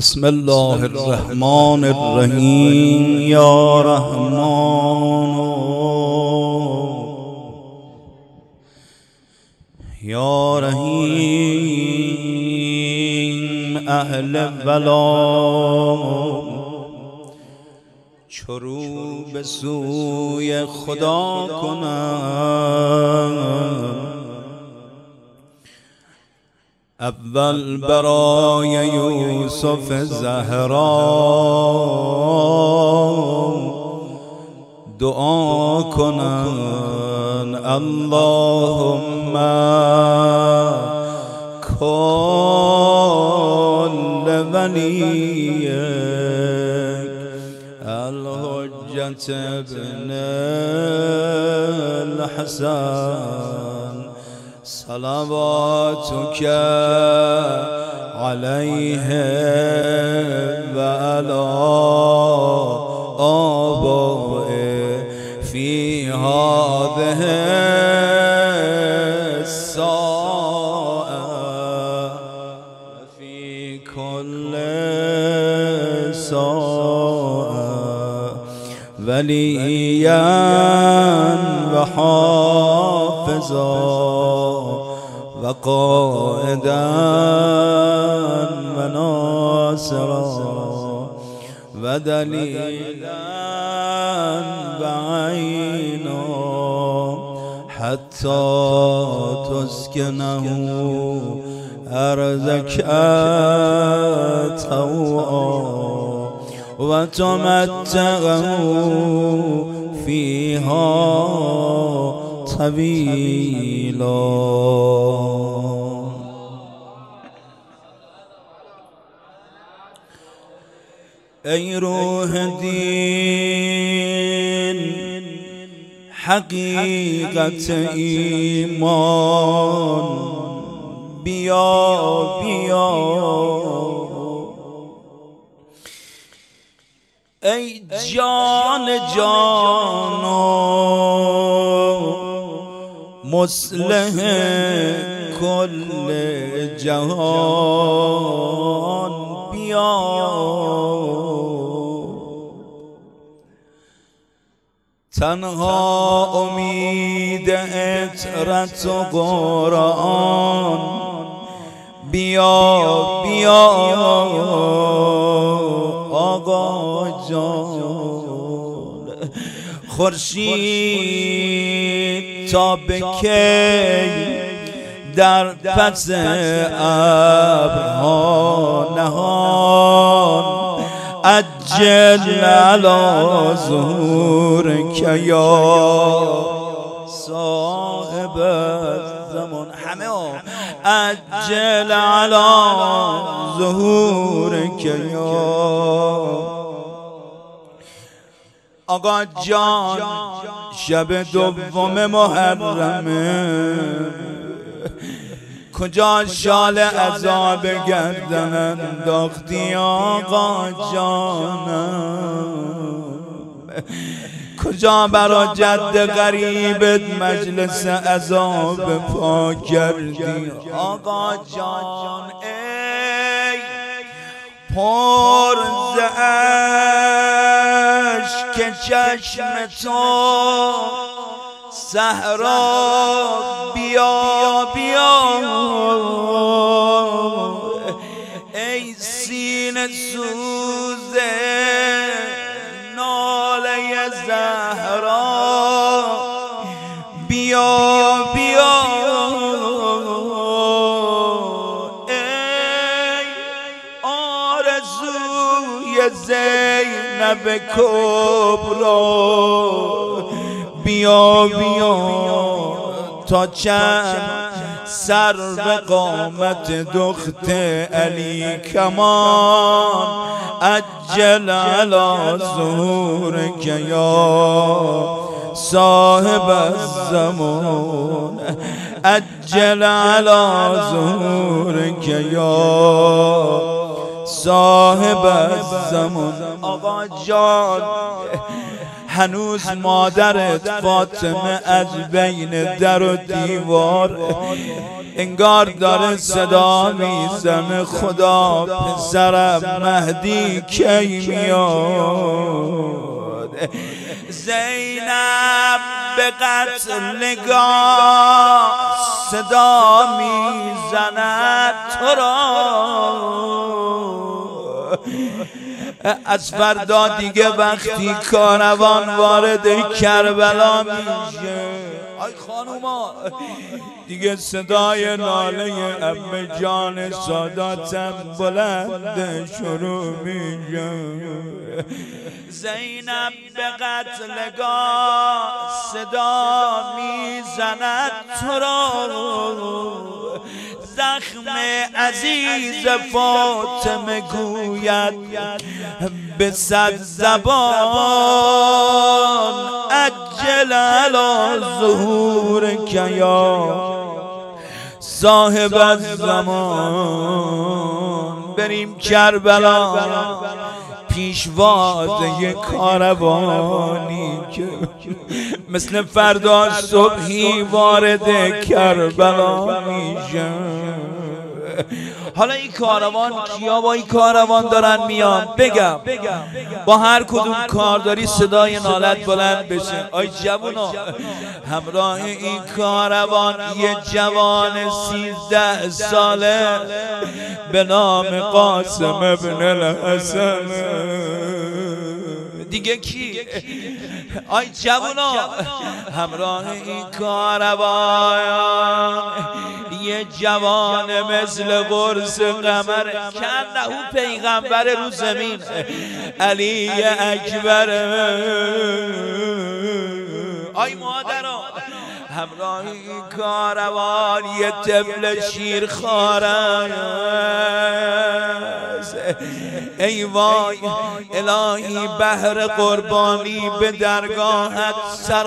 بسم الله الرحمن الرحیم. یا رحمان یا رحیم، اهل ولا چرو به سوی خدا کنم. اول برای یوسف زهرا دعا کنن، اللهم کل ولیک الحجة ابن الحسن صلواتك عليه وعلى آبائه في هذه الساعة وفي كل ساعة وليا وحافظا وقائدا وناصرا ودليلا بعينا حتى تسكنه أرضك طوعا وتمتعه فيها طويلا. ای روح دین حقیقت ایمان، بیا بیا. ای جان جانو مصلح کل جهان، بیا. تنها امید اطرت و قرآن، بیا بیا آقا جان. خورشید تا به کی در پس ابرها نهان، عجل علی ظهورک یا صاحب الزمان. همه عجل علی ظهورک یا آقا جان. شب دوم محرمه، کجا شال عذاب گردن انداختی آقا جانم؟ کجا برا جد غریبت مجلس عذاب پا کردی آقا جان؟ ای پر ز اشک چشم تو صحرا، بیا بیا. ای سینه سوز ناله زهرا، بیا بیا. ای آرزوی زینب کبرا، بیا بیا. تا چند سر به قامت دخت علی کمان، عجل علی ظهورک یا صاحب الزمان، عجل علی ظهورک یا صاحب الزمان. آقا جان هنوز مادرت فاطمه از بین در و دیوار انگار داره صدا میزنه خدا پسرم مهدی کی میاد. زینب به قتل نگاه صدا میزند تو را، از فردا دیگه وقتی کاروان وارد کربلا میشه آی خانوما دیگه صدای ناله عمه جان ساداتم بلند شروع میشه. زینب به قتلگاه صدا میزند تو را، زخم عزیز فاطمه گوید به صد زبان عجل علی ظهورک یا صاحب الزمان. بریم کربلا پیشواز یک کاروانی که مثل فردا صبحی وارد کربلا میشه. حالا این کاروان کیا با این کاروان دارن میان؟ بگم با هر کدوم کار داری صدای نالت بلند بشه. آی جوونا همراه این کاروان یه جوان 13 ساله به نام قاسم ابن الحسن. دیگه کی؟ آی جوونا همراه این کاروان یه جوان مثل قرص قمر کنه پیغمبر رو زمین علی اکبر. آی مادران همراه این کاروان یه طفل شیرخوار است. ای وای الهی بهر قربانی به درگاهت سر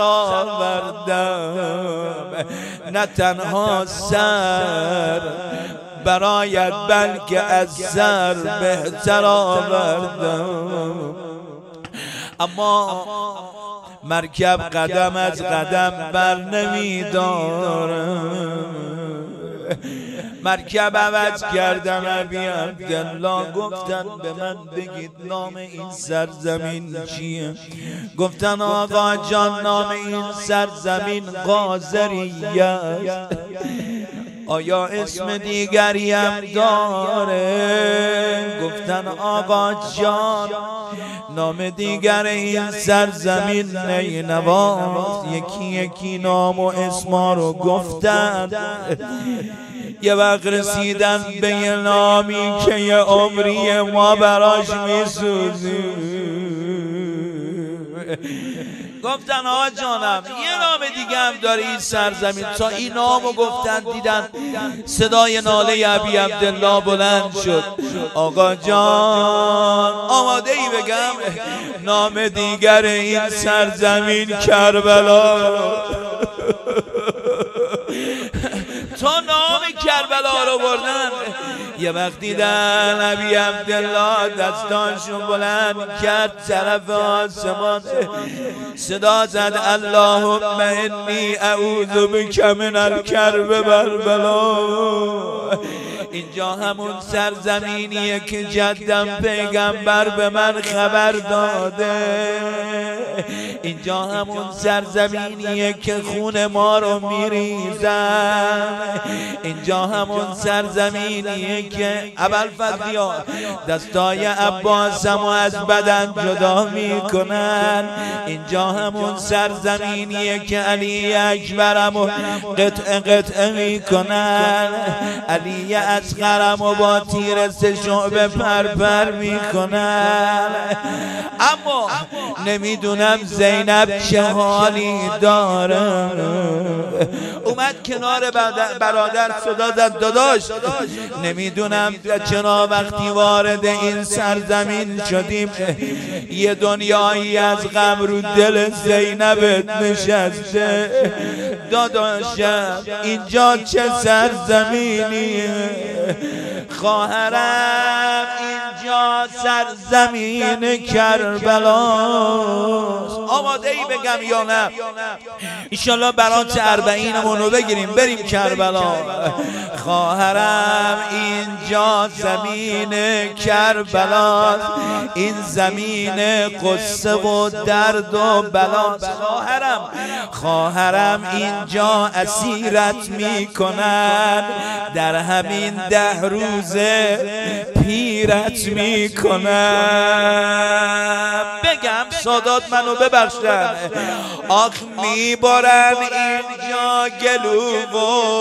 آوردم، نه تنها سر برایت بلکه از سر بهتر آوردم. اما مرکب قدم از قدم بر نمیداره، مرکب عوض کردم. ابی عبدالله گفتن به من بگید نام این سرزمین چیه؟ گفتن آقا جان نام این سرزمین قاضریه است. آیا اسم دیگری هم داره؟ گفتن آقا جان نام دیگر این سرزمین نینواست. یکی یکی نام و اسما رو گفتن. یه وقت رسیدن به یه نامی که یه عمری ما براش میسوزیم. گفتن آقا جانم یه نام دیگه هم داره این سرزمین. تا این نامو گفتن دیدن صدای ناله ابی عبدالله بلند شد. آقا جان آماده ای بگم نام دیگر این سرزمین کربلا. تا نام کربلا رو بردن یه وقت دیدن ابی عبدالله دستانشو بلند کرد طرف آسمان صدا زد اللهم انی اعوذ بک من الکرب بربلا. اینجا همون سرزمینیه که جدم پیغمبر به من خبر داده. اینجا همون سرزمینیه که خون ما رو میریزن. اینجا همون سرزمینیه که ابوالفضلیا دستای عباسمو از بدن جدا میکنن. اینجا همون سرزمینیه که علی اکبرمو قطعه قطعه میکنن. علی اصغرمو با تیر 3 شعبه پرپر میکنن. اما نمیدونم زینب چه حالی داره. اومد کنار برادر صدا زد داداش نمیدونم چرا وقتی وارد این سرزمین شدیم یه دنیایی از غم رو دل زینبت نشسته. داداشم اینجا چه سرزمینیه؟ خواهرم اینجا سرزمین کربلاست. آماده ای بگم یا نه؟ ایشالله برات 40 رو بگیریم بریم کربلا. خواهرم اینجا زمین کربلاست، این زمین قصه و درد و بلاست. خواهرم اینجا اسیرت میکنن، در همین 10 روزه پیرت میکنن. بگم سادات منو ببخشن، آخ میبارن اینجا گلو و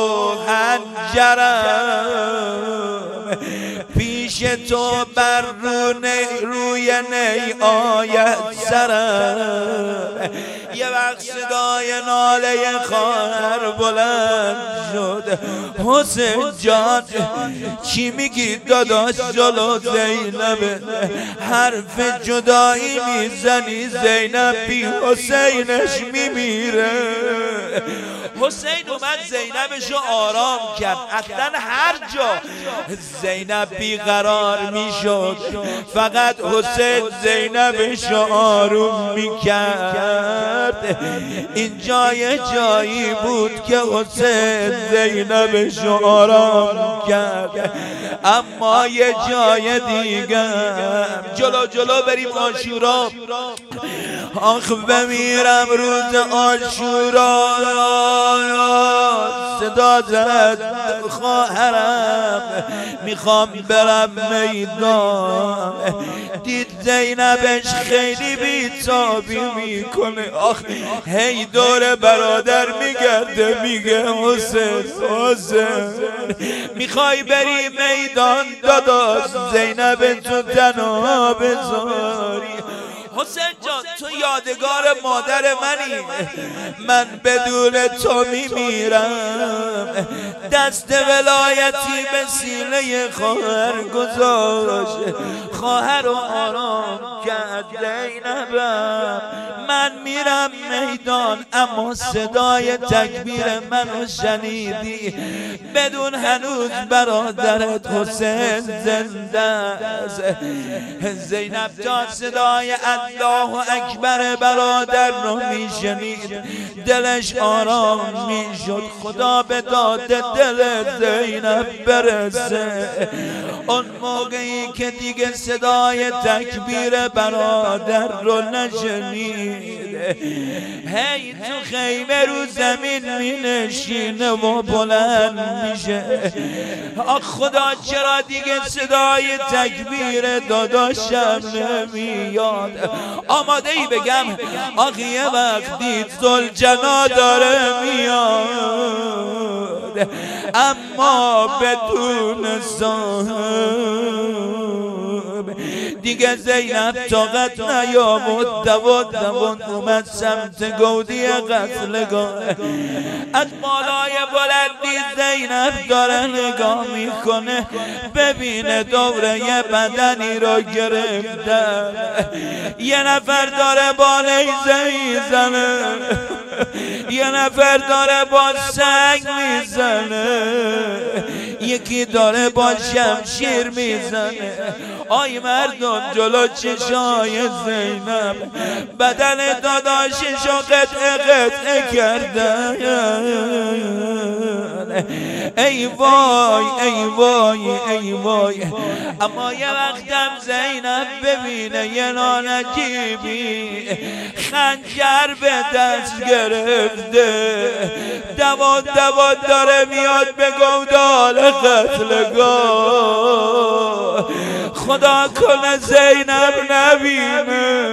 حنجرم، پیش تو بر روی نی آید سرم. یه وقت صدای ناله خواهر بلند شد، حسین جان چی میگی داداش جلو زینب؟ حرف جدایی میزنی زینب بی حسینش میمیره. حسین اومد زینبشو آرام کرد. اصلا هر جا زینب بیقرار میشد فقط حسین زینبشو آروم میکرد. اینجا یه جایی بود که حسین زینبشو آرام کرد، اما یه جای دیگه جلو بریم عاشورا. آخ بمیرم روز عاشورا، صدا زد خواهرم میخوام برم میدان. دید زینبش خیلی بیتابی میکنه، آخ هی دور برادر میگرده میگه حسین میخوای بری میدان داداش زینب تو تنها بذاری. حسین جان تو یادگار مادر منی، من بدون تو میمیرم. دست ولایتی به سینه خواهر گذاشت، خواهر رو آرام کرد زینبم. من میرم میدان اما صدای تکبیر منو شنیدی، بدون هنوز برادرت حسین زنده است. زینب جان صدای الله اکبر برادر رو میشنید، دلش آرام میشد. خدا به داد دل زینب برسه. اون موقعی که دیگه صدای تکبیر برادر رو نشنید، هی تو خیمه رو زمین مینشینه و بلند میشه. آخ خدا چرا دیگه صدای تکبیر داداشم نمیاد؟ آماده ای بگم آخ یه وقت دید ذوالجنا داره میاد، اما بدون صاحب. دیگه زینب طاقت نیامد، دوان اومد سمت گودی قتلگاه. از بالای بلندی زینب داره نگاه میکنه، ببینه دوره یه بدنی رو گرفتن، یه نفر داره با نیزه میزنه، یه نفر داره با سنگ میزنه، یکی داره با شمشیر میزنه. آی مردم جلو چشای زینب بدن داداششو قطعه کردن. ای وای ای وای ای وای. اما یه وقتم زینب ببینه یه نانجیبی خنجر به دست گرفته، دوان داره میاد به گودال قتلگاه. خدا کنه زینب نبینه.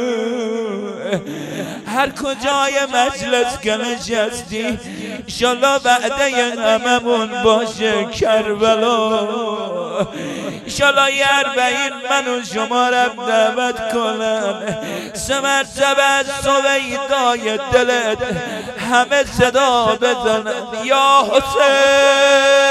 هر کجای مجلس که نشستی انشالله وعده هممون باشه کربلا. انشالله یه 40 منو شما رب دعوت کنن، 3 مرتبه از سویدای دلت همه صدا بزنن یا حسین